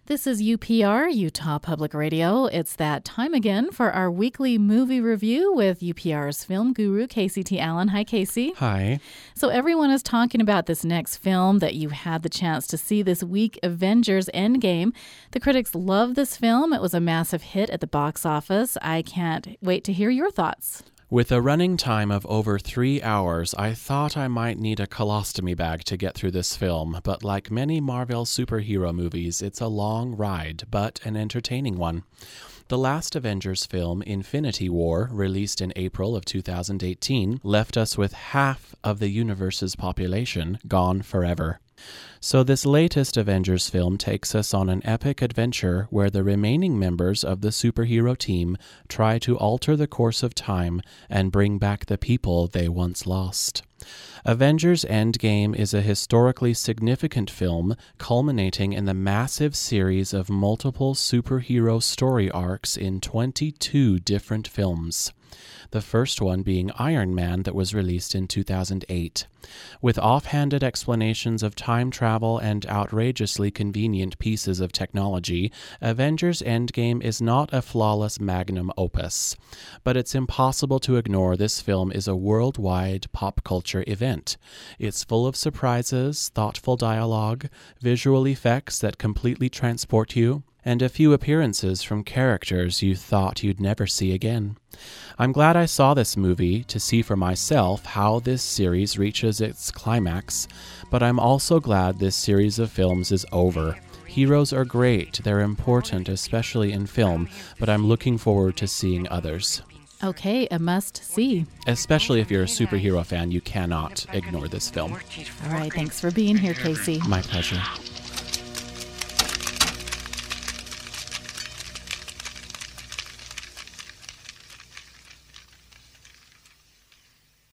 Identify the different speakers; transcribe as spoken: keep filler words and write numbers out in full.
Speaker 1: This is U P R, Utah Public Radio. It's that time again for our weekly movie review with U P R's film guru, Casey T. Allen. Hi, Casey.
Speaker 2: Hi.
Speaker 1: So everyone is talking about this next film that you had the chance to see this week, Avengers Endgame. The critics love this film. It was a massive hit at the box office. I can't wait to hear your thoughts.
Speaker 2: With a running time of over three hours, I thought I might need a colostomy bag to get through this film, but like many Marvel superhero movies, it's a long ride, but an entertaining one. The last Avengers film, Infinity War, released in April of two thousand eighteen, left us with half of the universe's population gone forever. So this latest Avengers film takes us on an epic adventure where the remaining members of the superhero team try to alter the course of time and bring back the people they once lost. Avengers Endgame is a historically significant film culminating in the massive series of multiple superhero story arcs in twenty-two different films. The first one being Iron Man that was released in two thousand eight. With offhanded explanations of time travel and outrageously convenient pieces of technology, Avengers Endgame is not a flawless magnum opus. But it's impossible to ignore this film is a worldwide pop culture event. It's full of surprises, thoughtful dialogue, visual effects that completely transport you, and a few appearances from characters you thought you'd never see again. I'm glad I saw this movie to see for myself how this series reaches its climax, but I'm also glad this series of films is over. Heroes are great, they're important, especially in film, but I'm looking forward to seeing others.
Speaker 1: Okay, a must-see.
Speaker 2: Especially if you're a superhero fan, you cannot ignore this film.
Speaker 1: All right, thanks for being here, Casey.
Speaker 2: My pleasure.